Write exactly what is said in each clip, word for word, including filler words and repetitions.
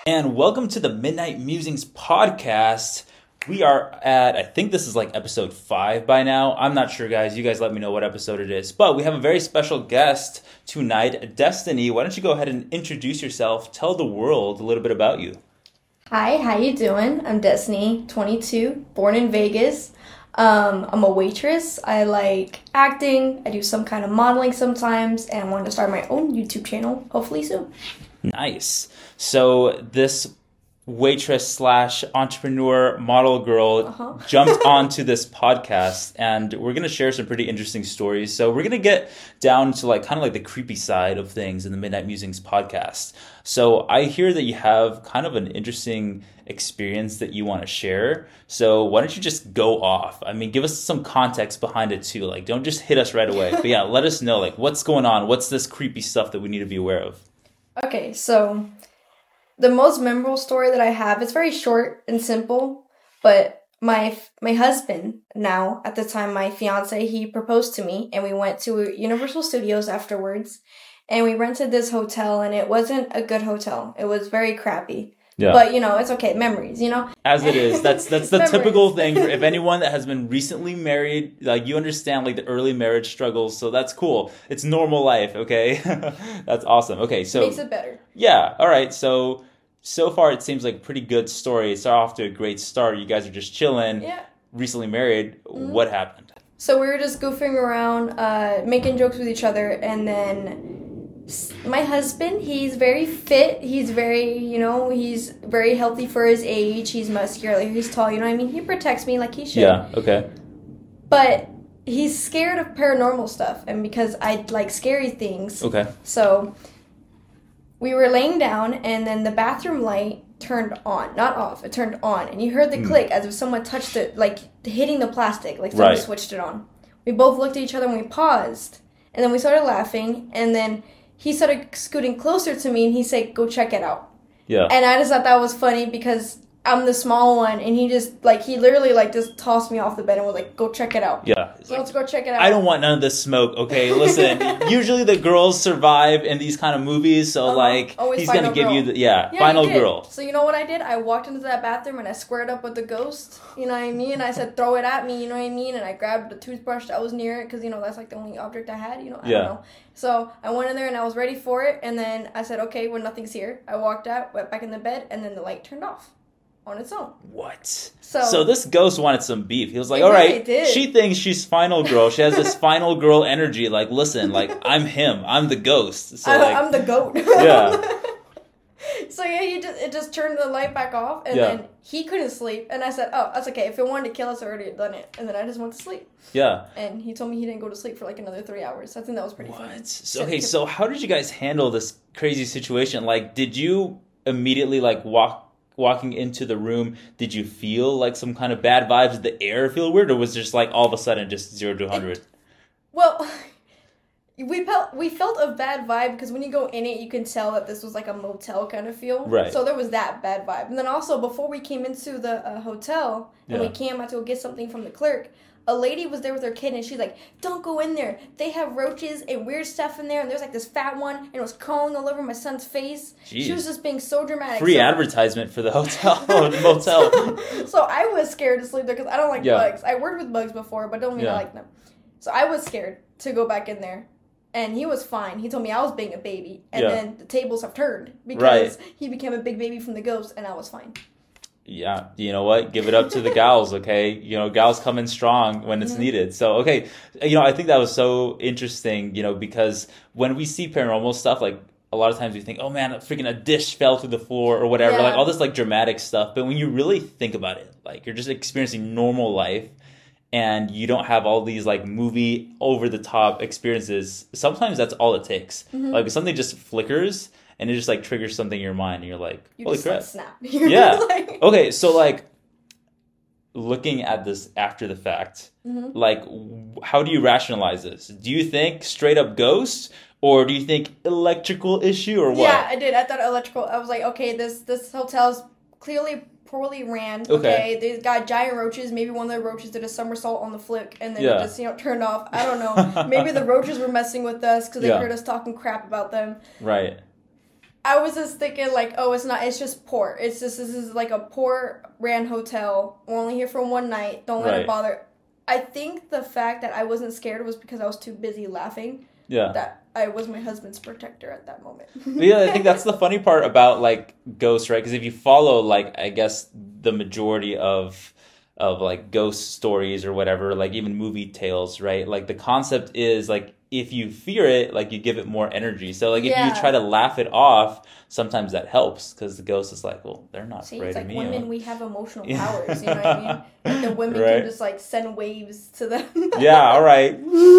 And welcome to the Midnight Musings podcast. We are at, I think this is like episode five by now. I'm not sure, guys. You guys let me know what episode it is. But we have a very special guest tonight, Destiny. Why don't you go ahead and introduce yourself, tell the world a little bit about you. Hi, how you doing? I'm Destiny, twenty-two, born in Vegas. Um, I'm a waitress. I like acting. I do some kind of modeling sometimes, and I want to start my own YouTube channel, hopefully soon. Nice. So this waitress slash entrepreneur model girl uh-huh. jumped onto this podcast, and we're going to share some pretty interesting stories. So we're going to get down to like kind of like the creepy side of things in the Midnight Musings podcast. So I hear that you have kind of an interesting experience that you want to share. So why don't you just go off? I mean, give us some context behind it too. Like, don't just hit us right away. But yeah, let us know like what's going on. What's this creepy stuff that we need to be aware of? Okay, so the most memorable story that I have, it's very short and simple, but my my husband now, at the time my fiance, he proposed to me, and we went to Universal Studios afterwards, and we rented this hotel, and it wasn't a good hotel. It was very crappy. Yeah. But, you know, it's okay. Memories, you know? As it is. That's that's the typical thing. For if anyone that has been recently married, like, you understand, like, the early marriage struggles. So that's cool. It's normal life, okay? That's awesome. Okay, so... Makes it better. Yeah. All right. So, so far, it seems like a pretty good story. It's off to a great start. You guys are just chilling. Yeah. Recently married. Mm-hmm. What happened? So we were just goofing around, uh, making jokes with each other, and then... my husband, he's very fit. He's very, you know, he's very healthy for his age. He's muscular. He's tall. You know what I mean? He protects me like he should. Yeah, okay. But he's scared of paranormal stuff. And because I like scary things. Okay. So we were laying down, and then the bathroom light turned on. Not off. It turned on. And you heard the mm. click as if someone touched it, like hitting the plastic. Like someone right. switched it on. We both looked at each other and we paused. And then we started laughing. And then... he started scooting closer to me, and he said, "Go check it out." Yeah. And I just thought that was funny because I'm the small one, and he just, like, he literally, like, just tossed me off the bed and was like, "Go check it out." Yeah. So like, let's go check it out. I don't want none of this smoke, okay? Listen, usually the girls survive in these kind of movies, so, uh-huh. like, Always he's going to give girl. you the, yeah, yeah final girl. So you know what I did? I walked into that bathroom, and I squared up with the ghost, you know what I mean? And I said, "Throw it at me," you know what I mean? And I grabbed the toothbrush that was near it, because, you know, that's, like, the only object I had, you know? I yeah. don't know. So I went in there, and I was ready for it, and then I said, "Okay, well, nothing's here." I walked out, went back in the bed, and then the light turned off. On its own. What? So, so this ghost wanted some beef. He was like, all right, really she thinks she's final girl. She has this final girl energy. Like, listen, like, I'm him. I'm the ghost. So, I, like, I'm the goat. Yeah. So, yeah, he just, it just turned the light back off, and yeah. then he couldn't sleep. And I said, oh, that's okay. If it wanted to kill us, I already had done it. And then I just went to sleep. Yeah. And he told me he didn't go to sleep for, like, another three hours. I think that was pretty what? funny. So, okay, so how did you guys handle this crazy situation? Like, did you immediately, like, walk walking into the room, did you feel like some kind of bad vibes? Did the air feel weird, or was it just like all of a sudden just zero to one hundred? It, well, we felt we felt a bad vibe because when you go in it, you can tell that this was like a motel kind of feel. Right. So there was that bad vibe. And then also, before we came into the uh, hotel, and yeah. we came out to go get something from the clerk, a lady was there with her kid, and she's like, "Don't go in there. They have roaches and weird stuff in there." And there's like this fat one, and it was crawling all over my son's face. Jeez. She was just being so dramatic. Free so, advertisement for the hotel, the motel. So, so I was scared to sleep there because I don't like yeah. bugs. I worked with bugs before, but don't mean yeah. I like them. So I was scared to go back in there. And he was fine. He told me I was being a baby. And yeah. then the tables have turned because right. he became a big baby from the ghost, and I was fine. Yeah, you know what? Give it up to the gals, okay? You know, gals come in strong when it's mm-hmm. needed. So, okay, you know, I think that was so interesting, you know, because when we see paranormal stuff, like, a lot of times we think, oh, man, freaking a dish fell through the floor or whatever, yeah. like, all this, like, dramatic stuff. But when you really think about it, like, you're just experiencing normal life, and you don't have all these, like, movie over-the-top experiences, sometimes that's all it takes. Mm-hmm. Like, if something just flickers... and it just, like, triggers something in your mind, and you're like, you holy just, crap. Like, snap. You're yeah. like... Okay, so, like, looking at this after the fact, mm-hmm. like, how do you rationalize this? Do you think straight-up ghosts, or do you think electrical issue, or what? Yeah, I did. I thought electrical. I was like, okay, this, this hotel's clearly poorly ran. Okay. okay. They got giant roaches. Maybe one of the roaches did a somersault on the flick, and then yeah. it just, you know, turned off. I don't know. Maybe the roaches were messing with us because they yeah. heard us talking crap about them. Right. I was just thinking like, oh, it's not, it's just poor. It's just, this is like a poor ran hotel. We're only here for one night. Don't let Right. it bother. I think the fact that I wasn't scared was because I was too busy laughing. Yeah. That I was my husband's protector at that moment. Yeah, I think that's the funny part about like ghosts, right? Because if you follow like I guess the majority of of like ghost stories or whatever, like even movie tales, right? Like the concept is like if you fear it, like you give it more energy. So like if Yeah. you try to laugh it off, sometimes that helps because the ghost is like, well, they're not See, afraid it's like of me. women, we have emotional Yeah. powers, you know what I mean? Like the women Right. can just like send waves to them. Yeah, all right.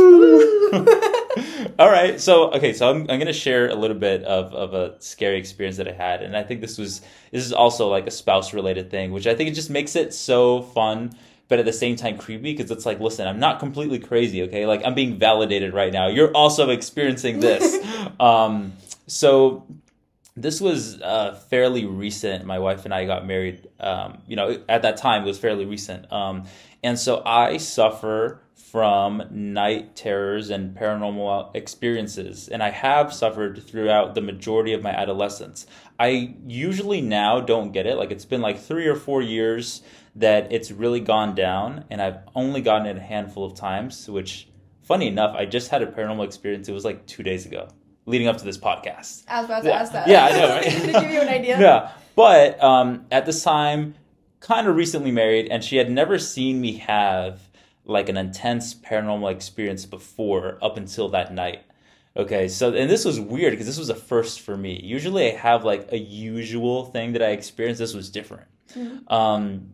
All right. So, okay, so I'm I'm going to share a little bit of, of a scary experience that I had. And I think this was this is also like a spouse related thing, which I think it just makes it so fun, but at the same time creepy because it's like, listen, I'm not completely crazy, okay? Like I'm being validated right now. You're also experiencing this. um so this was uh, fairly recent. My wife and I got married. Um, you know, at that time it was fairly recent. Um, and so I suffer from night terrors and paranormal experiences, and I have suffered throughout the majority of my adolescence. I usually now don't get it. Like it's been like three or four years that it's really gone down, and I've only gotten it a handful of times. Which, funny enough, I just had a paranormal experience. It was like two days ago, leading up to this podcast. I was about to Yeah. ask that. Yeah, I know, right? To give you an idea. Yeah, but um, at this time, kind of recently married, and she had never seen me have like an intense paranormal experience before up until that night. Okay, so, and this was weird because this was a first for me. Usually I have like a usual thing that I experience. This was different. Mm-hmm. Um,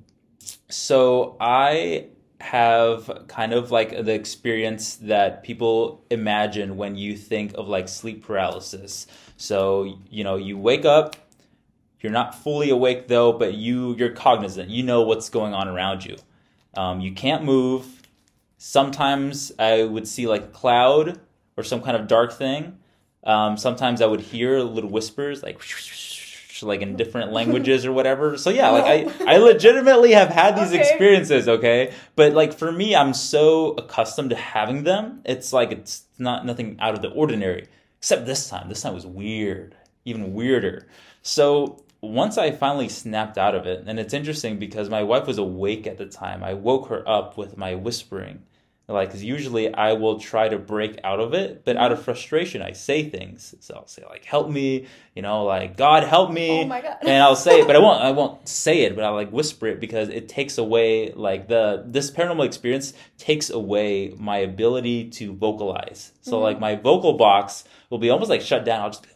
so I have kind of like the experience that people imagine when you think of like sleep paralysis. So, you know, you wake up, you're not fully awake though, but you, you're cognizant. You know what's going on around you. Um, you can't move. Sometimes I would see like a cloud or some kind of dark thing. Um, sometimes I would hear little whispers like like in different languages or whatever. So yeah, like I, I legitimately have had these Okay. experiences, okay? But like for me, I'm so accustomed to having them. It's like it's not nothing out of the ordinary. Except this time. This time was weird. Even weirder. So once I finally snapped out of it, and it's interesting because my wife was awake at the time. I woke her up with my whispering. Like, because usually I will try to break out of it, but out of frustration, I say things. So I'll say like, "Help me," you know, like "God help me," Oh my God. and I'll say it, but I won't. I won't say it, but I'll like whisper it because it takes away like the this paranormal experience takes away my ability to vocalize. So Mm-hmm. like my vocal box will be almost like shut down. I'll just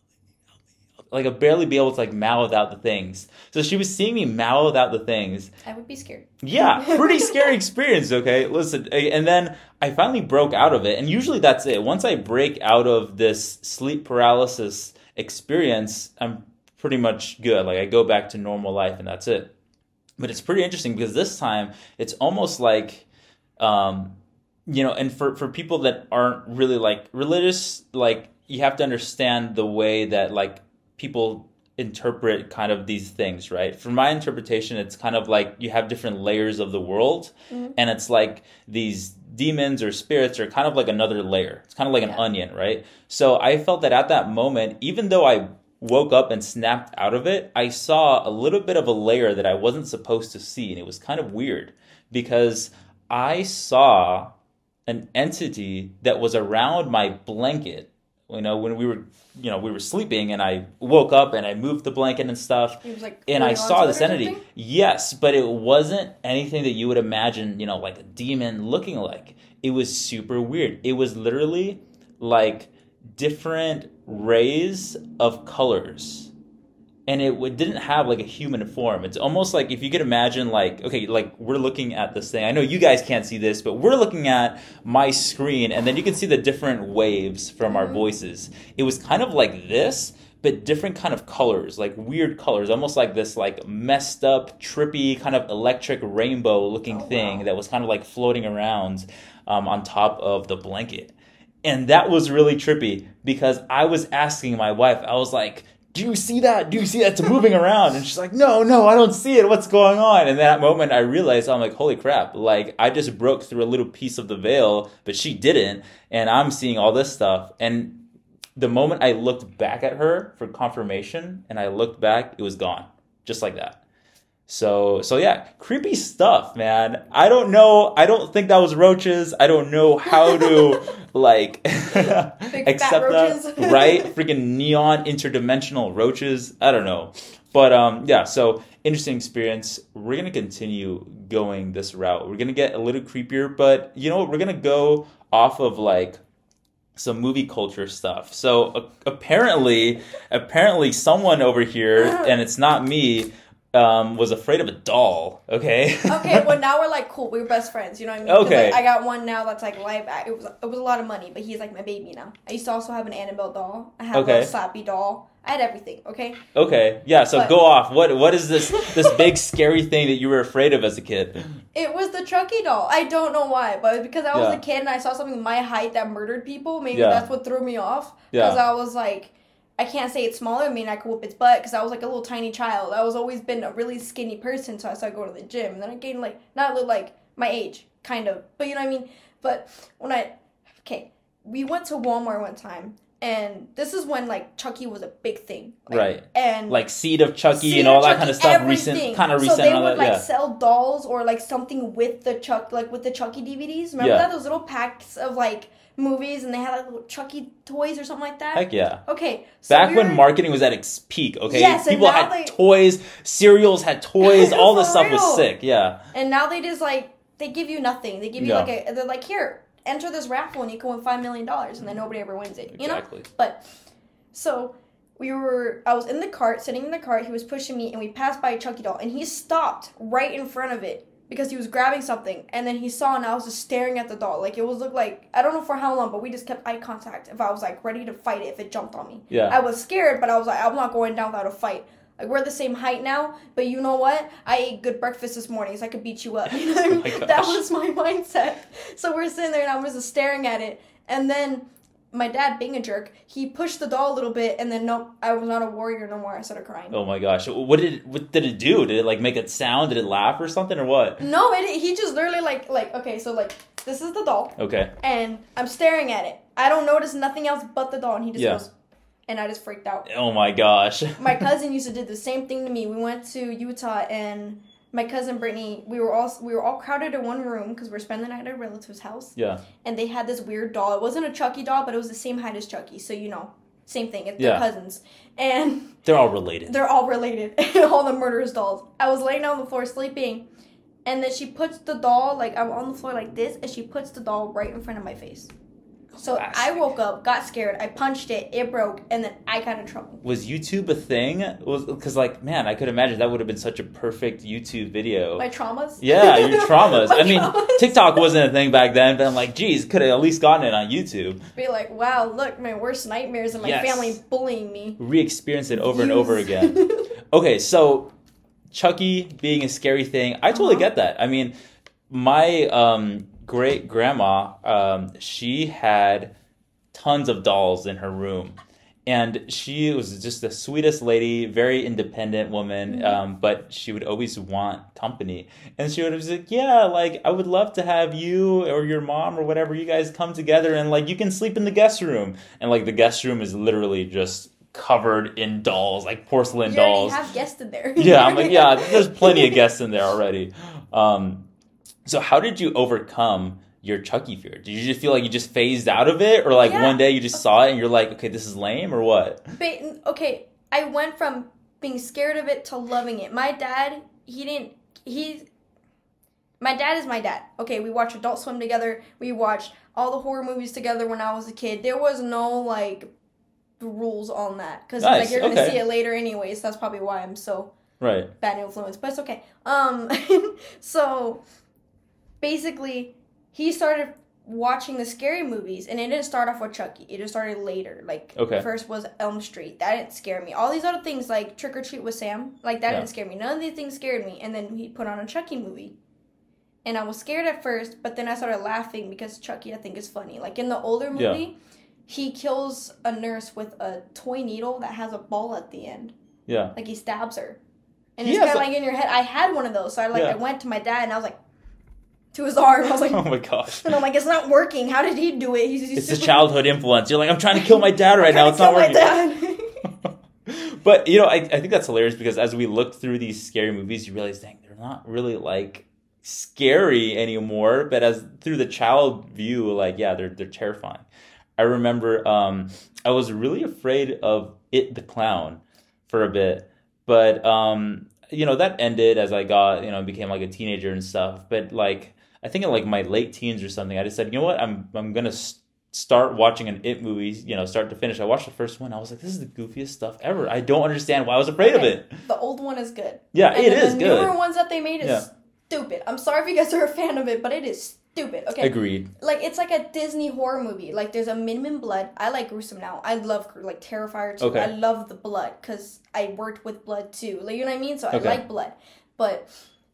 like I'll barely be able to like mouth out the things. So she was seeing me mouth out the things. I would be scared. Yeah, pretty scary experience, okay? Listen, and then I finally broke out of it, and usually that's it. Once I break out of this sleep paralysis experience, I'm pretty much good. Like, I go back to normal life, and that's it. But it's pretty interesting because this time, it's almost like, um, you know, and for, for people that aren't really, like, religious, like, you have to understand the way that, like, people interpret kind of these things, right? From my interpretation, it's kind of like you have different layers of the world, Mm-hmm. and it's like these demons or spirits are kind of like another layer. It's kind of like an Yeah. onion, right? So I felt that at that moment, even though I woke up and snapped out of it, I saw a little bit of a layer that I wasn't supposed to see, and it was kind of weird because I saw an entity that was around my blanket. You know, when we were, you know, we were sleeping, and I woke up and I moved the blanket and stuff, He was like, and I holding saw onto this it or entity. something? Yes, but it wasn't anything that you would imagine, you know, like a demon looking like. It was super weird. It was literally like different rays of colors. And it w- didn't have like a human form. It's almost like if you could imagine like, okay, like we're looking at this thing. I know you guys can't see this, but we're looking at my screen, and then you can see the different waves from our voices. It was kind of like this, but different kind of colors, like weird colors, almost like this like messed up, trippy kind of electric rainbow looking Oh, thing wow. that was kind of like floating around um, on top of the blanket. And that was really trippy because I was asking my wife, I was like, do you see that? Do you see that? It's moving around. And she's like, no, no, I don't see it. What's going on? And that moment I realized, I'm like, holy crap. Like, I just broke through a little piece of the veil, but she didn't. And I'm seeing all this stuff. And the moment I looked back at her for confirmation, and I looked back, it was gone, just like that. So, so yeah, creepy stuff, man. I don't know. I don't think that was roaches. I don't know how to like accept that, right? Freaking neon interdimensional roaches. I don't know, but um, yeah. So interesting experience. We're gonna continue going this route. We're gonna get a little creepier, but you know what? We're gonna go off of like some movie culture stuff. So uh, apparently, apparently, someone over here, and it's not me. Um, was afraid of a doll. Okay. Okay. Well, now we're like cool. We're best friends. You know what I mean? Okay. Like, I got one now that's like live. It was it was a lot of money, but he's like my baby now. I used to also have an Annabelle doll. I had okay. a Slappy doll. I had everything. Okay. Okay. Yeah. So but, go off. What What is this this big scary thing that you were afraid of as a kid? It was the Chucky doll. I don't know why, but because I was yeah. a kid and I saw something my height that murdered people, maybe yeah. that's what threw me off. Because yeah. I was like. I can't say it's smaller than me and I could whoop its butt because I was like a little tiny child. I was always been a really skinny person, so I started going to the gym. And then I gained like, not look like my age, kind of. But you know what I mean? But when I, okay, we went to Walmart one time. And this is when like Chucky was a big thing. Like, right. And like Seed of Chucky Seed and all that Chucky, kind of stuff. Everything. Recent, kind of recent. So they would that, like yeah. sell dolls or like something with the Chuck, like with the Chucky D V Ds. Remember yeah. that? Those little packs of like, movies and they had like little Chucky toys or something like that. Heck yeah. Okay. So Back we when were... marketing was at its peak, okay? Yes, people had they... toys, cereals had toys, all this stuff was sick, yeah. And now they just like, they give you nothing. They give you yeah. like a, they're like, here, enter this raffle and you can win five million dollars and then nobody ever wins it, you exactly. know? But, so, we were, I was in the cart, sitting in the cart, he was pushing me and we passed by a Chucky doll and he stopped right in front of it. Because he was grabbing something, and then he saw, and I was just staring at the doll. Like, it was look like, I don't know for how long, but we just kept ate contact. If I was, like, ready to fight it, if it jumped on me. Yeah. I was scared, but I was like, I'm not going down without a fight. Like, we're the same height now, but you know what? I ate good breakfast this morning, so I could beat you up. You know what I mean? Oh that was my mindset. So we're sitting there, and I was just staring at it. And then my dad, being a jerk, he pushed the doll a little bit, and then nope, I was not a warrior no more. I started crying. Oh my gosh! What did it, what did it do? Did it like make a sound? Did it laugh or something or what? No, it. He just literally like like okay, so like this is the doll. Okay. And I'm staring at it. I don't notice nothing else but the doll, and he just yeah. goes, and I just freaked out. Oh my gosh! My cousin used to do the same thing to me. We went to Utah and. My cousin Brittany, we were all we were all crowded in one room because we we're spending the night at a relative's house. Yeah. And they had this weird doll. It wasn't a Chucky doll, but it was the same height as Chucky. So you know, same thing. It's yeah. their cousins, and they're all related. They're all related. All the murderous dolls. I was laying on the floor sleeping, and then she puts the doll like I'm on the floor like this, and she puts the doll right in front of my face. So Classic. I woke up, got scared, I punched it, it broke, and then I got in trouble. Was YouTube a thing? Was because like man, I could imagine that would have been such a perfect YouTube video. My traumas? Yeah, your traumas. I mean, traumas. TikTok wasn't a thing back then, but I'm like, geez, could have at least gotten it on YouTube. Be like, wow, look, my worst nightmares and my yes. family bullying me. Re-experience it over yes. and over again. Okay, so Chucky being a scary thing, I totally uh-huh. get that. I mean, my um. great grandma, um, she had tons of dolls in her room, and she was just the sweetest lady, very independent woman. Mm-hmm. Um, but she would always want company, and she would be like, "Yeah, like I would love to have you or your mom or whatever you guys come together, and like you can sleep in the guest room." And like the guest room is literally just covered in dolls, like porcelain you dolls. You already have guests in there. Yeah, I'm like, yeah, there's plenty of guests in there already. Um, So how did you overcome your Chucky fear? Did you just feel like you just phased out of it? Or like yeah. one day you just saw it and you're like, okay, this is lame or what? But, okay, I went from being scared of it to loving it. My dad, he didn't, he, my dad is my dad. Okay, we watched Adult Swim together. We watched all the horror movies together when I was a kid. There was no like rules on that. Because nice. like you're going to okay. see it later anyways. That's probably why I'm so right. bad influence. But it's okay. Um, so... Basically, he started watching the scary movies, and it didn't start off with Chucky. It just started later. Like, okay. first was Elm Street. That didn't scare me. All these other things, like Trick or Treat with Sam, like, that yeah. didn't scare me. None of these things scared me. And then he put on a Chucky movie. And I was scared at first, but then I started laughing because Chucky, I think, is funny. Like, in the older movie, yeah. he kills a nurse with a toy needle that has a ball at the end. Yeah. Like, he stabs her. And it's kind of like in your head. I had one of those, so I, like, yeah. I went to my dad, and I was like, to his arm. I was like, oh my gosh. And I'm like, it's not working. How did he do it? He's, he's it's a childhood influence. You're like, I'm trying to kill my dad right now. It's not working. But, you know, I, I think that's hilarious because as we look through these scary movies, you realize, dang, they're not really, like, scary anymore. But as through the child view, like, yeah, they're they're terrifying. I remember um, I was really afraid of It the Clown for a bit. But, um, you know, that ended as I got, you know, became, like, a teenager and stuff. But, like, I think in, like, my late teens or something, I just said, you know what, I'm I'm going to st- start watching an It movie, you know, start to finish. I watched the first one. I was like, this is the goofiest stuff ever. I don't understand why I was afraid okay. of it. The old one is good. Yeah, and it is the good. The newer ones that they made is yeah. stupid. I'm sorry if you guys are a fan of it, but it is stupid. Okay. Agreed. Like, it's like a Disney horror movie. Like, there's a minimum blood. I like gruesome now. I love, like, Terrifier too. Okay. I love the blood because I worked with blood too. Like, you know what I mean? So I okay. like blood. But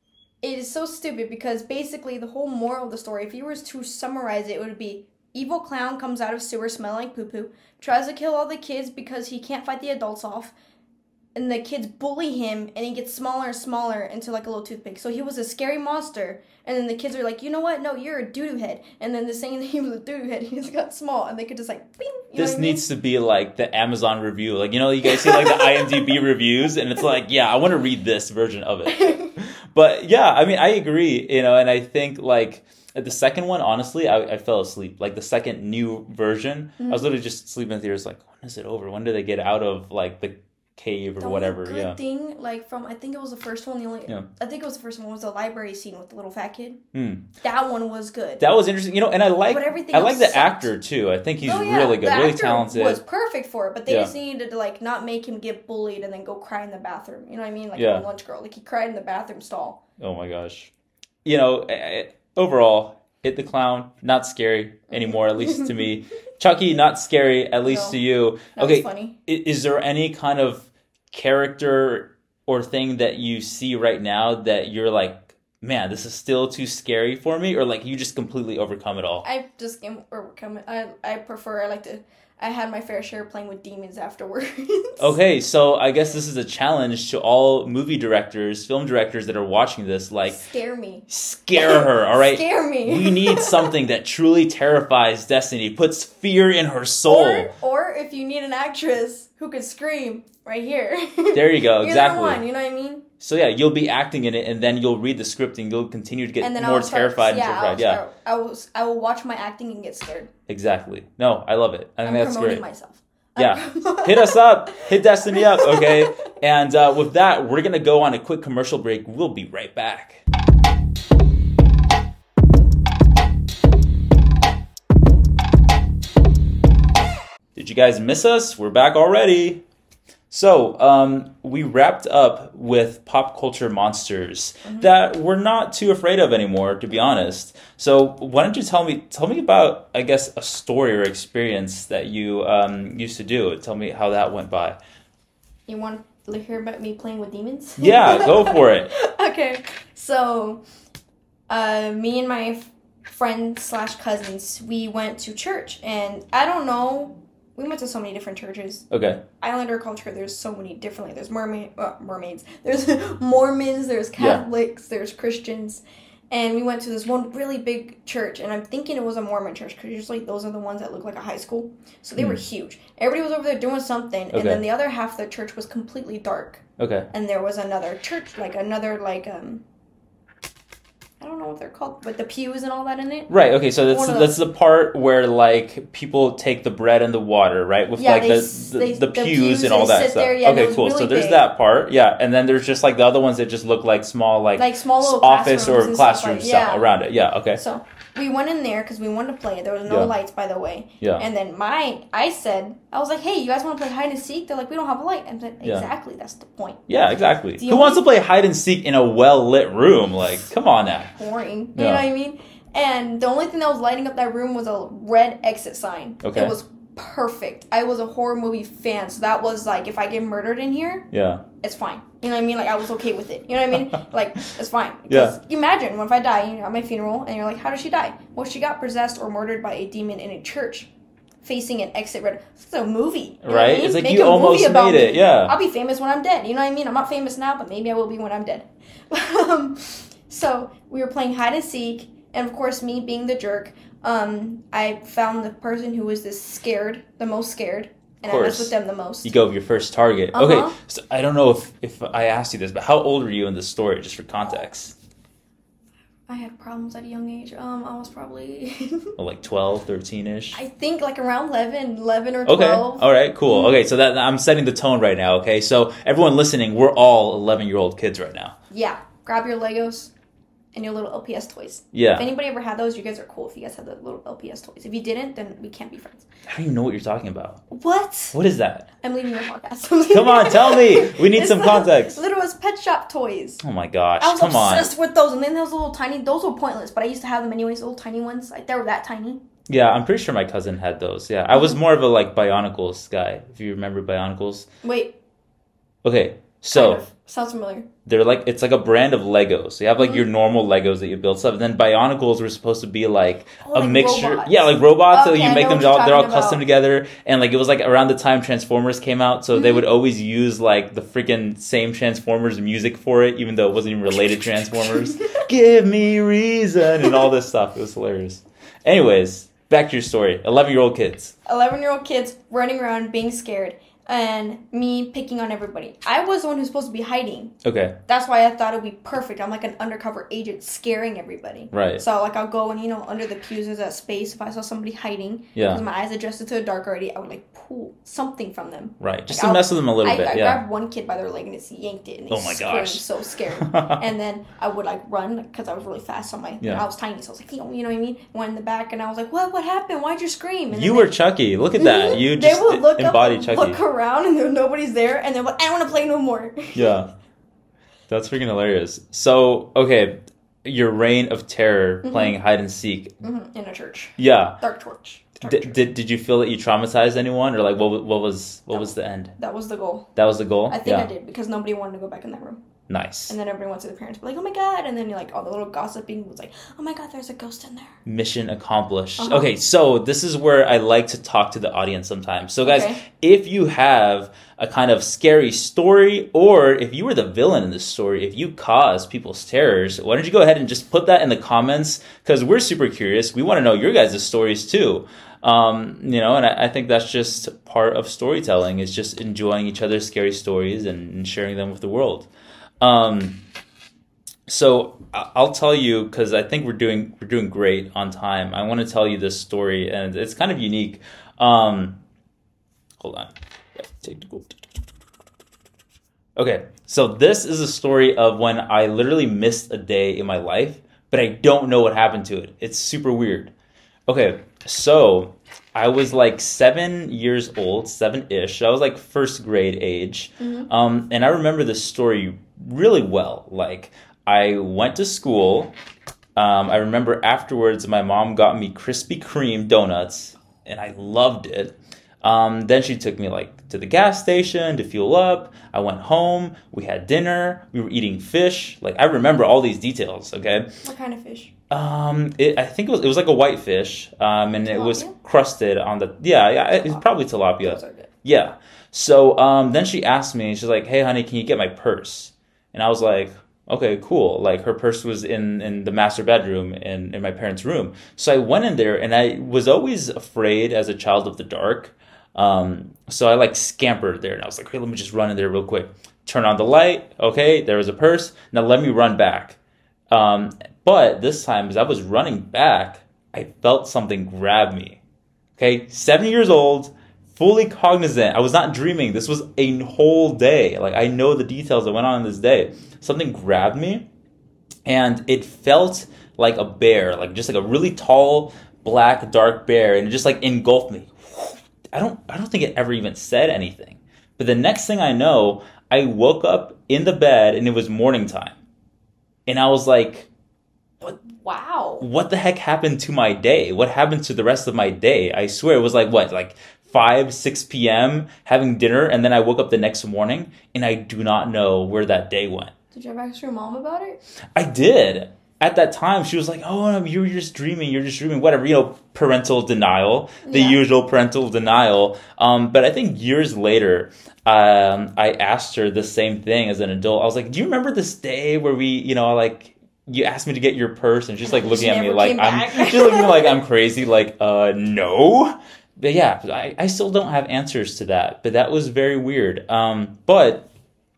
it is so stupid because basically the whole moral of the story, if you were to summarize it, it would be evil clown comes out of sewer smelling like poo-poo, tries to kill all the kids because he can't fight the adults off, and the kids bully him, and he gets smaller and smaller into like a little toothpick. So he was a scary monster, and then the kids are like, you know what? No, you're a doo-doo head. And then they're saying that he was a doo-doo head, he just got small, and they could just like, bing, you this know needs I mean? to be like the Amazon review. Like, you know, you guys see like the I M D B reviews, and it's like, yeah, I want to read this version of it. But yeah, I mean, I agree, you know, and I think like, the second one, honestly, I, I fell asleep. Like, the second new version, mm-hmm. I was literally just sleeping in theaters like, when is it over? When do they get out of, like, the cave or the whatever? The good yeah. thing, like, from, I think it was the first one, the only, yeah. I think it was the first one, was the library scene with the little fat kid. Mm. That one was good. That was interesting. You know, and I like, I like the sucked. actor, too. I think he's oh, yeah. really good, the really actor talented. Was perfect for it, but they yeah. just needed to, like, not make him get bullied and then go cry in the bathroom. You know what I mean? Like, yeah. a lunch girl. Like, he cried in the bathroom stall. Oh, my gosh. You know, overall, It the Clown, not scary anymore, at least to me. Chucky, not scary, at least no, to you. That okay, was funny. Is there any kind of character or thing that you see right now that you're like, man, this is still too scary for me? Or like you just completely overcome it all? I just can overcome it. I, I prefer, I like to... I had my fair share playing with demons afterwards. Okay, so I guess this is a challenge to all movie directors, film directors that are watching this. Like, scare me. Scare her, all right? Scare me. We need something that truly terrifies Destiny, puts fear in her soul. Or, or if you need an actress who could scream, right here. There you go, exactly. Either one, you know what I mean? So yeah, you'll be acting in it, and then you'll read the script, and you'll continue to get more start, terrified yeah, and terrified. Yeah, start, I will. I will watch my acting and get scared. Exactly. No, I love it. I think I'm that's promoting great. myself. Yeah, hit us up, hit Destiny up, okay? And uh, with that, we're gonna go on a quick commercial break. We'll be right back. Did you guys miss us? We're back already. So, um, we wrapped up with pop culture monsters mm-hmm. that we're not too afraid of anymore, to be honest. So, why don't you tell me tell me about, I guess, a story or experience that you um, used to do. Tell me how that went by. You want to hear about me playing with demons? Yeah, go for it. Okay, so uh, me and my friends slash cousins, we went to church, and I don't know. We went to so many different churches. Okay. Islander culture, there's so many different. Like, there's mermaid, uh, mermaids. There's Mormons. There's Catholics. Yeah. There's Christians. And we went to this one really big church. And I'm thinking it was a Mormon church. Because usually those are the ones that look like a high school. So they mm. were huge. Everybody was over there doing something. Okay. And then the other half of the church was completely dark. Okay. And there was another church, like another, like, um... I don't know what they're called, with the pews and all that in it. Right, okay, so that's that's the part where, like, people take the bread and the water, right? With, yeah, like, they, the, the, the, the, the pews, pews and all that stuff. There, yeah, okay, cool, really so there's big. that part, yeah, and then there's just, like, the other ones that just look like small, like, like small little office or classroom stuff, like, stuff yeah. around it, yeah, okay. So, we went in there because we wanted to play. There was no yeah. lights, by the way. Yeah. And then my, I said, I was like, hey, you guys want to play hide and seek? They're like, we don't have a light. And I said, exactly, yeah. that's the point. Yeah, exactly. Who wants to play hide and seek in a well-lit room? Like, come on now. Boring. Yeah. You know what I mean? And the only thing that was lighting up that room was a red exit sign. Okay. It was perfect. I was a horror movie fan, so that was like, if I get murdered in here, yeah, it's fine. You know what I mean? Like, I was okay with it. You know what I mean? Like, it's fine. Yeah. Imagine when if I die, you know, at my funeral, and you're like, how did she die? Well, she got possessed or murdered by a demon in a church, facing an exit red. It's a movie, you know right? What I mean? It's like Make you almost made it. Me. Yeah. I'll be famous when I'm dead. You know what I mean? I'm not famous now, but maybe I will be when I'm dead. um, so we were playing hide and seek. And, of course, me being the jerk, um, I found the person who was this scared, the most scared. And I messed with them the most. You go with your first target. Uh-huh. Okay, so I don't know if, if I asked you this, but how old were you in this story, just for context? I had problems at a young age. Um, I was probably... like twelve, thirteen-ish? I think like around eleven, eleven or twelve. Okay, all right, cool. Mm-hmm. Okay, so that I'm setting the tone right now, okay? So everyone listening, we're all eleven-year-old kids right now. Yeah, grab your Legos and your little L P S toys. Yeah. If anybody ever had those, you guys are cool if you guys had the little L P S toys. If you didn't, then we can't be friends. I don't even know what you're talking about. What? What is that? I'm leaving your podcast. Come on, tell me. We need it's some context. Little Pet Shop toys. Oh my gosh, I was come on. obsessed with those. And then those little tiny, those were pointless, but I used to have them anyways, little tiny ones. Like, they were that tiny. Yeah, I'm pretty sure my cousin had those. Yeah, I was more of a, like, Bionicles guy, if you remember Bionicles. Wait. Okay, so... Kind of. Sounds familiar. They're like, it's like a brand of Legos. So you have like mm-hmm. your normal Legos that you build stuff, and then Bionicles were supposed to be like oh, a like mixture. Robots. Yeah, like robots. Okay, so you make them all, they're all about. custom together. And like it was like around the time Transformers came out, so mm-hmm. they would always use like the freaking same Transformers music for it, even though it wasn't even related Transformers. Give me reason and all this stuff. It was hilarious. Anyways, back to your story. eleven-year-old kids. eleven-year-old kids running around being scared. And me picking on everybody. I was the one who's supposed to be hiding. Okay. That's why I thought it would be perfect. I'm like an undercover agent scaring everybody. Right. So, like, I'll go and, you know, under the pews there's that space. If I saw somebody hiding, yeah. because my eyes adjusted to the dark already, I would, like, pull something from them. Right. Just like, to mess with them a little I, bit, I yeah. grabbed one kid by their leg and it's yanked it. And they oh, my screamed gosh. so scared. And then I would, like, run because I was really fast on my... Yeah. You know, I was tiny, so I was like, you know, you know what I mean? Went in the back and I was like, what? What happened? Why'd you scream? And you were they, Chucky. Look at that. You just they would look embodied up, Chucky. look around and there was nobody's there, and they're like, I don't want to play no more. Yeah. That's freaking hilarious. So, okay, your reign of terror mm-hmm. playing hide and seek. Mm-hmm. In a church. Yeah. Dark church. Dark D- church. Did Did you feel that you traumatized anyone, or like what what was what that, was the end? That was the goal. That was the goal? I think yeah. I did, because nobody wanted to go back in that room. Nice. And then everybody went to the parents, like, oh my god, and then you're like, all the little gossiping was like, oh my god, there's a ghost in there. Mission accomplished. Uh-huh. Okay, so this is where I like to talk to the audience sometimes. So guys, okay. if you have a kind of scary story, or if you were the villain in this story, if you caused people's terrors, why don't you go ahead and just put that in the comments, because we're super curious. We want to know your guys' stories too. Um, you know, and I, I think that's just part of storytelling, is just enjoying each other's scary stories and, and sharing them with the world. Um, so I'll tell you, because I think we're doing we're doing great on time. I want to tell you this story, and it's kind of unique. Um, hold on. Okay, so this is a story of when I literally missed a day in my life, but I don't know what happened to it. It's super weird. Okay, so I was like seven years old, seven-ish. I was like first grade age. Mm-hmm. Um, and I remember this story really well. Like, I went to school. Um, I remember afterwards my mom got me Krispy Kreme donuts, and I loved it. Um, then she took me like to the gas station to fuel up. I went home. We had dinner. We were eating fish. Like, I remember all these details, okay? What kind of fish? Um, it, I think it was it was like a white fish, um, and tilapia? It was crusted on the yeah yeah it, it's probably tilapia. Those are good. Yeah. So um, then she asked me, she's like, "Hey, honey, can you get my purse?" And I was like, "Okay, cool." Like, her purse was in, in the master bedroom in in my parents' room. So I went in there, and I was always afraid as a child of the dark. Um, so I like scampered there, and I was like, "Hey, let me just run in there real quick." Turn on the light. Okay, there was a purse. Now let me run back. Um, but this time, as I was running back, I felt something grab me. Okay, seven years old, fully cognizant. I was not dreaming. This was a whole day. Like, I know the details that went on in this day. Something grabbed me, and it felt like a bear, like just like a really tall, black, dark bear, and it just like engulfed me. I don't, I don't think it ever even said anything. But the next thing I know, I woke up in the bed, and it was morning time. And I was like, what? Wow. What the heck happened to my day? What happened to the rest of my day? I swear it was like, what, like five, six p.m. having dinner, and then I woke up the next morning, and I do not know where that day went. Did you ever ask your mom about it? I did. At that time, she was like, oh, no, you're just dreaming. You're just dreaming. Whatever, you know, parental denial, the yeah. usual parental denial. Um, but I think years later, um, I asked her the same thing as an adult. I was like, do you remember this day where we, you know, like, you asked me to get your purse, and she's like looking She at me never like came I'm, back. she's looking at me like I'm crazy, like, uh, no. But yeah, I, I still don't have answers to that, but that was very weird. Um, but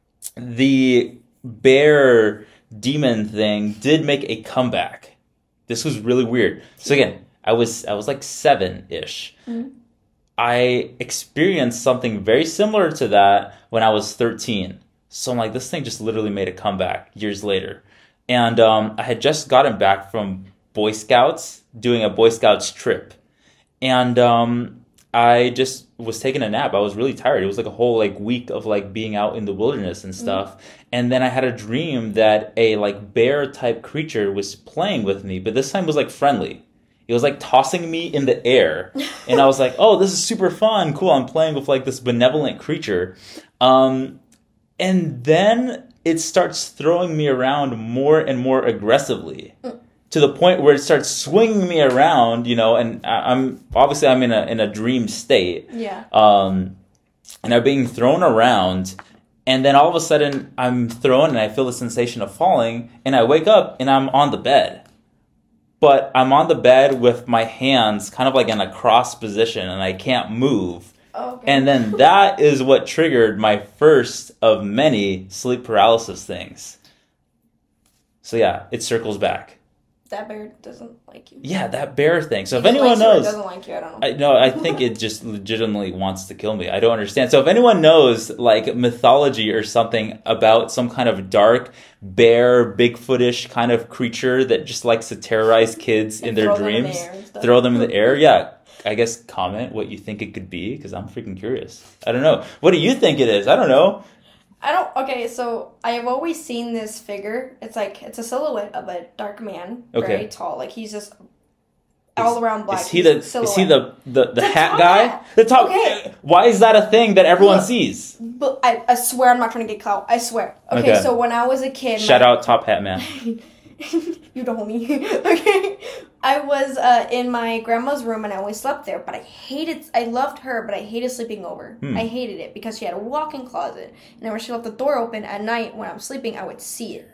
the bear demon thing did make a comeback. This was really weird. So again, I was, I was like seven-ish. Mm-hmm. I experienced something very similar to that when I was thirteen. So I'm like, this thing just literally made a comeback years later. And um, I had just gotten back from Boy Scouts, doing a Boy Scouts trip. And um, I just was taking a nap. I was really tired. It was like a whole like week of like being out in the wilderness and stuff. Mm. And then I had a dream that a like bear type creature was playing with me, but this time was like friendly. It was like tossing me in the air. And I was like, oh, this is super fun. Cool. I'm playing with like this benevolent creature. Um, and then it starts throwing me around more and more aggressively mm. to the point where it starts swinging me around, you know, and I'm obviously I'm in a, in a dream state. Yeah. Um, and I'm being thrown around. And then all of a sudden I'm thrown and I feel the sensation of falling and I wake up and I'm on the bed. But I'm on the bed with my hands kind of like in a cross position and I can't move. Okay. And then that is what triggered my first of many sleep paralysis things. So yeah, it circles back. That bear doesn't like you. Yeah, that bear thing. So if Either anyone likes you or knows, doesn't like you, I don't know. I, no, I think it just legitimately wants to kill me. I don't understand. So if anyone knows like mythology or something about some kind of dark bear, Bigfootish kind of creature that just likes to terrorize kids in their dreams, them in the throw them in the air, yeah. I guess comment what you think it could be because I'm freaking curious. I don't know. What do you think it is? I don't know. I don't, okay, so I have always seen this figure. It's like, it's a silhouette of a dark man, okay. very tall. Like, he's just all around black. Is he the, silhouette. is he the, the, the, the hat top guy? Hat. The top, okay. Why is that a thing that everyone Look, sees? But I, I swear I'm not trying to get clout. I swear. Okay, okay. So when I was a kid. Shout my, out Top Hat Man. You don't me. Okay. I was uh, in my grandma's room and I always slept there, but I hated, I loved her, but I hated sleeping over. Hmm. I hated it because she had a walk-in closet. And then when she left the door open at night when I'm sleeping, I would see it.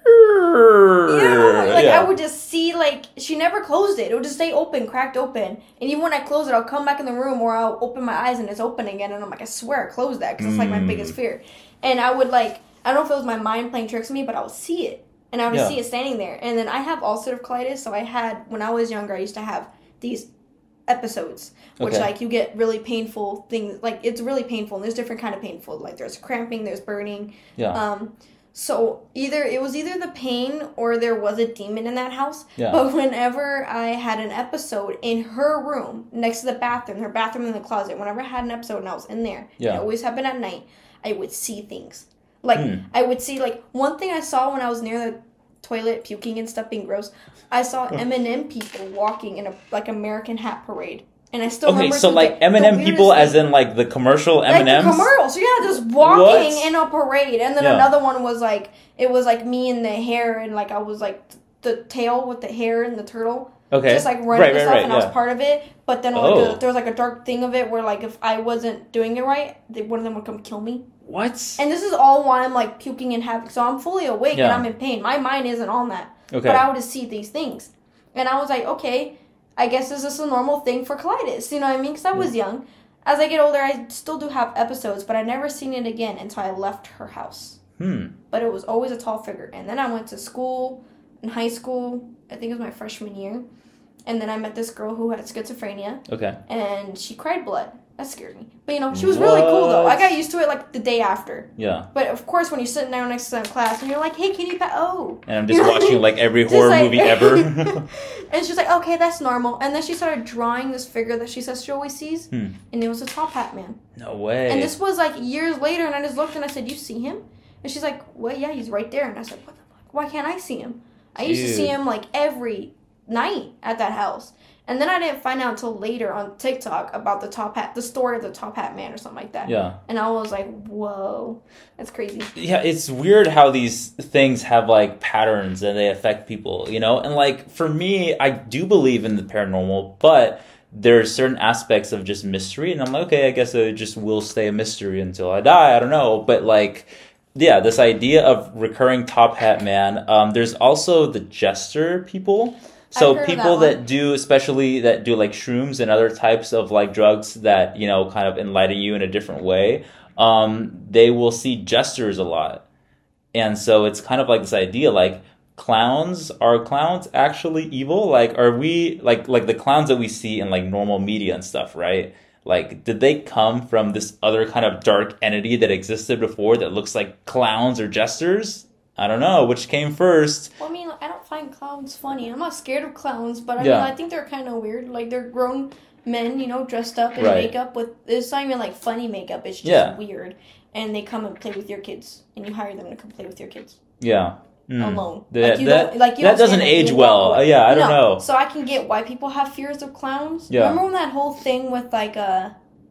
Yeah, like yeah. I would just see, like, she never closed it. It would just stay open, cracked open. And even when I close it, I'll come back in the room or I'll open my eyes and it's open again. And I'm like, I swear I closed that because it's like my mm. biggest fear. And I would, like, I don't know if it was my mind playing tricks on me, but I would see it. And I would yeah. see it standing there. And then I have ulcerative colitis, so I had, when I was younger, I used to have these episodes, which, okay. like, you get really painful things. Like, it's really painful, and there's different kind of painful. Like, there's cramping, there's burning. Yeah. Um, so, either, it was either the pain or there was a demon in that house. Yeah. But whenever I had an episode in her room, next to the bathroom, her bathroom in the closet, whenever I had an episode and I was in there, yeah. it always happened at night, I would see things. Like, hmm. I would see, like, one thing I saw when I was near the toilet, puking and stuff, being gross, I saw Eminem people walking in a, like, American hat parade. And I still okay, remember... Okay, so, like, Eminem people thing. As in, like, the commercial M and M's? Like, the commercials, yeah, just walking what? In a parade. And then yeah. another one was, like, it was, like, me and the hair, and, like, I was, like, the tail with the hair and the turtle. Okay. Just, like, running right, and right, stuff, right, and yeah. I was part of it. But then, oh. like, a, there was, like, a dark thing of it where, like, if I wasn't doing it right, they, one of them would come kill me. What? And this is all while I'm, like, puking and having... So I'm fully awake yeah. and I'm in pain. My mind isn't on that. Okay. But I would just see these things. And I was like, okay, I guess this is a normal thing for colitis. You know what I mean? Because I was yeah. young. As I get older, I still do have episodes, but I never seen it again until I left her house. Hmm. But it was always a tall figure. And then I went to school, in high school, I think it was my freshman year. And then I met this girl who had schizophrenia. Okay. And she cried blood. That scared me. But, you know, she was what? really cool, though. I got used to it, like, the day after. Yeah. But, of course, when you're sitting down next to them in class, and you're like, hey, can you pat... Oh. And I'm just you know watching, like, every horror like, movie ever. And she's like, okay, that's normal. And then she started drawing this figure that she says she always sees. Hmm. And it was a Top Hat Man. No way. And this was, like, years later, and I just looked and I said, you see him? And she's like, well, yeah, he's right there. And I said, what the fuck? Why can't I see him? I used Dude. to see him, like, every night at that house. And then I didn't find out until later on TikTok about the top hat, the story of the Top Hat Man or something like that. Yeah. And I was like, whoa, that's crazy. Yeah, it's weird how these things have, like, patterns and they affect people, you know? And, like, for me, I do believe in the paranormal, but there's certain aspects of just mystery. And I'm like, okay, I guess it just will stay a mystery until I die. I don't know. But, like, yeah, this idea of recurring top hat man. Um, there's also the jester people. So people that, that do, especially that do like shrooms and other types of like drugs that, you know, kind of enlighten you in a different way, um, they will see jesters a lot. And so it's kind of like this idea, like, clowns, are clowns actually evil? Like, are we, like, like the clowns that we see in like normal media and stuff, right? Like, did they come from this other kind of dark entity that existed before that looks like clowns or jesters? I don't know. Which came first? Well, I mean, I don't find clowns funny. I'm not scared of clowns, but I yeah. mean, I think they're kind of weird. Like, they're grown men, you know, dressed up in right. makeup with... It's not even, like, funny makeup. It's just yeah. weird. And they come and play with your kids. And you hire them to come play with your kids. Yeah. Mm. Alone. That, like you that, don't, like you that don't doesn't age well. Uh, yeah, I don't no. know. So I can get why people have fears of clowns. Yeah. Remember when that whole thing with, like, uh,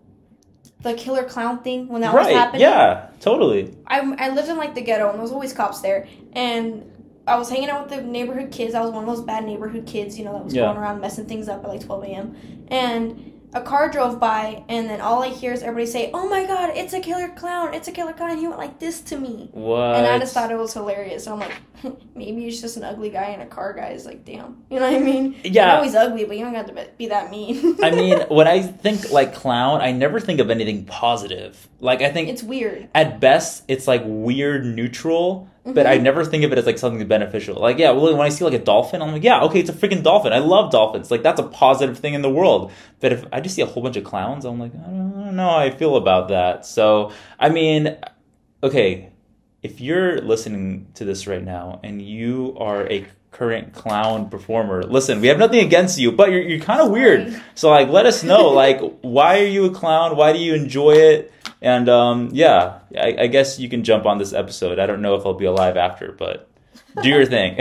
the killer clown thing? When that right. was happening? Yeah, totally. I, I lived in, like, the ghetto, and there was always cops there. And I was hanging out with the neighborhood kids. I was one of those bad neighborhood kids, you know, that was yeah. going around messing things up at, like, twelve a.m. And a car drove by, and then all I hear is everybody say, "Oh my god, it's a killer clown, it's a killer clown," and he went like this to me. What? And I just thought it was hilarious. So I'm like, maybe it's just an ugly guy in a car, guys. Like, damn. You know what I mean? Yeah. You're always ugly, but you don't have to be that mean. I mean, when I think, like, clown, I never think of anything positive. Like, I think... It's weird. At best, it's, like, weird neutral, mm-hmm. but I never think of it as, like, something beneficial. Like, yeah, well, when I see, like, a dolphin, I'm like, yeah, okay, it's a freaking dolphin. I love dolphins. Like, that's a positive thing in the world. But if I just see a whole bunch of clowns, I'm like, I don't know how I feel about that. So, I mean, okay... If you're listening to this right now and you are a current clown performer, listen, we have nothing against you, but you're you're kind of weird. So, like, let us know, like, why are you a clown? Why do you enjoy it? And, um, yeah, I, I guess you can jump on this episode. I don't know if I'll be alive after, but do your thing.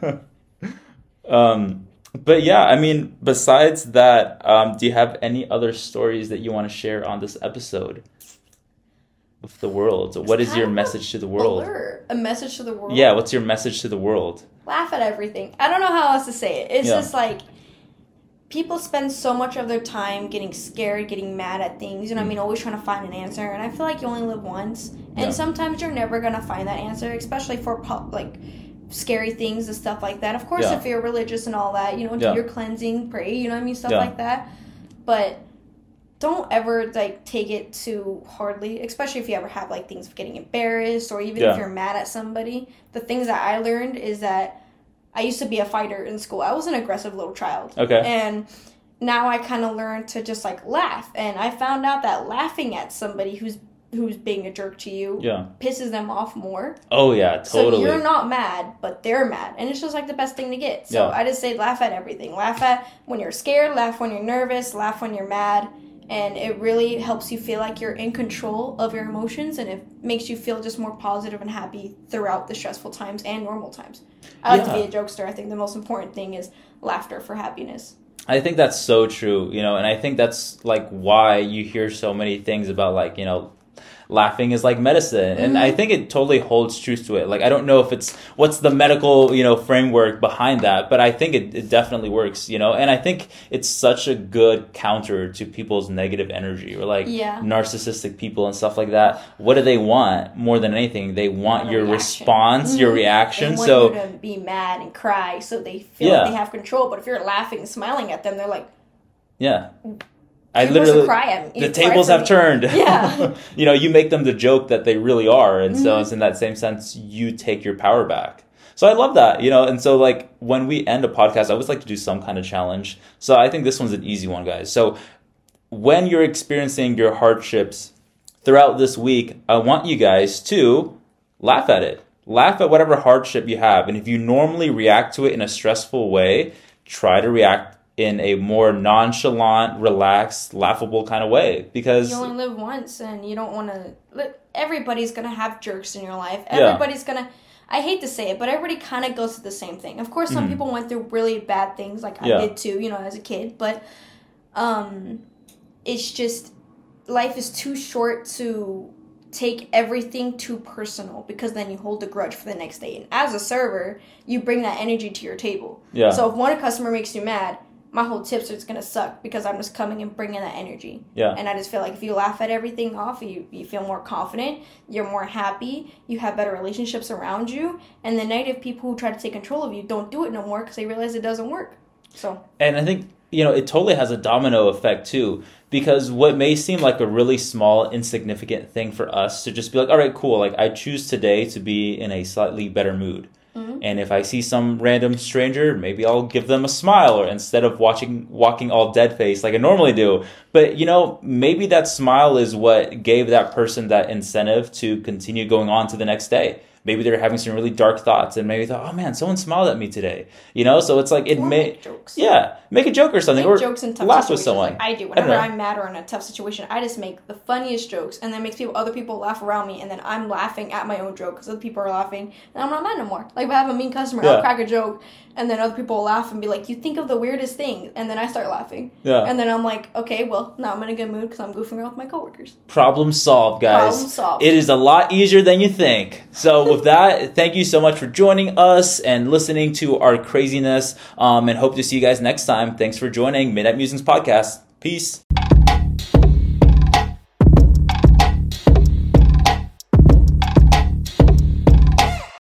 um, but, yeah, I mean, besides that, um, do you have any other stories that you want to share on this episode? Of the world. What is your message to the world? Blur. A message to the world? Yeah, what's your message to the world? Laugh at everything. I don't know how else to say it. It's yeah. just like, people spend so much of their time getting scared, getting mad at things, you know what I mean, always trying to find an answer, and I feel like you only live once, and yeah. sometimes you're never going to find that answer, especially for, like, scary things and stuff like that. Of course, yeah. if you're religious and all that, you know, do yeah. your cleansing, pray, you know what I mean, stuff yeah. like that, but... Don't ever, like, take it too hardly, especially if you ever have, like, things of getting embarrassed or even yeah. if you're mad at somebody. The things that I learned is that I used to be a fighter in school. I was an aggressive little child. Okay. And now I kind of learned to just, like, laugh. And I found out that laughing at somebody who's who's being a jerk to you yeah. pisses them off more. Oh, yeah, totally. So you're not mad, but they're mad. And it's just, like, the best thing to get. So yeah. I just say laugh at everything. Laugh at when you're scared, laugh when you're nervous, laugh when you're mad. And it really helps you feel like you're in control of your emotions, and it makes you feel just more positive and happy throughout the stressful times and normal times. I like yeah. to be a jokester. I think the most important thing is laughter for happiness. I think that's so true, you know, and I think that's, like, why you hear so many things about, like, you know, laughing is like medicine. And mm-hmm. I think it totally holds truth to it. Like, I don't know if it's, what's the medical, you know, framework behind that, but I think it, it definitely works, you know, and I think it's such a good counter to people's negative energy or like yeah. narcissistic people and stuff like that. What do they want more than anything? They want Not your reaction. response, mm-hmm. your reaction. They want so you to be mad and cry so they feel yeah. like they have control. But if you're laughing and smiling at them, they're like, yeah. I literally, cry at me. the tables have turned. Yeah. You know, you make them the joke that they really are. And mm-hmm. so it's in that same sense, you take your power back. So I love that, you know, and so like when we end a podcast, I always like to do some kind of challenge. So I think this one's an easy one, guys. So when you're experiencing your hardships throughout this week, I want you guys to laugh at it. Laugh at whatever hardship you have. And if you normally react to it in a stressful way, try to react in a more nonchalant, relaxed, laughable kind of way, because you only live once, and you don't want to. Everybody's gonna have jerks in your life. Everybody's yeah. gonna. I hate to say it, but everybody kind of goes through the same thing. Of course, some mm-hmm. people went through really bad things, like I yeah. did too, you know, as a kid. But um, it's just life is too short to take everything too personal, because then you hold a grudge for the next day. And as a server, you bring that energy to your table. Yeah. So if one customer makes you mad, my whole tips are just gonna suck because I'm just coming and bringing that energy. Yeah. And I just feel like if you laugh at everything off, you you feel more confident, you're more happy, you have better relationships around you, and the negative people who try to take control of you don't do it no more because they realize it doesn't work. So. And I think, you know, it totally has a domino effect too, because what may seem like a really small, insignificant thing for us to just be like, all right, cool, like I choose today to be in a slightly better mood. Mm-hmm. And if I see some random stranger, maybe I'll give them a smile, or instead of watching walking all dead faced like I normally do. But, you know, maybe that smile is what gave that person that incentive to continue going on to the next day. Maybe they're having some really dark thoughts and maybe thought, oh man, someone smiled at me today. You know, so it's like it or may make jokes. Yeah, make a joke or something, make or jokes in tough laugh with situations someone. like I do. Whenever I I'm mad or in a tough situation, I just make the funniest jokes, and then makes people, other people laugh around me, and then I'm laughing at my own joke because other people are laughing, and I'm not mad no more. Like if I have a mean customer, yeah. I'll crack a joke, and then other people will laugh and be like, "You think of the weirdest thing," and then I start laughing. Yeah. And then I'm like, okay, well now I'm in a good mood because I'm goofing around with my coworkers. Problem solved, guys. Problem solved. It is a lot easier than you think. So with that, thank you so much for joining us and listening to our craziness, um, and hope to see you guys next time. Thanks for joining Midnight Musings Podcast. Peace.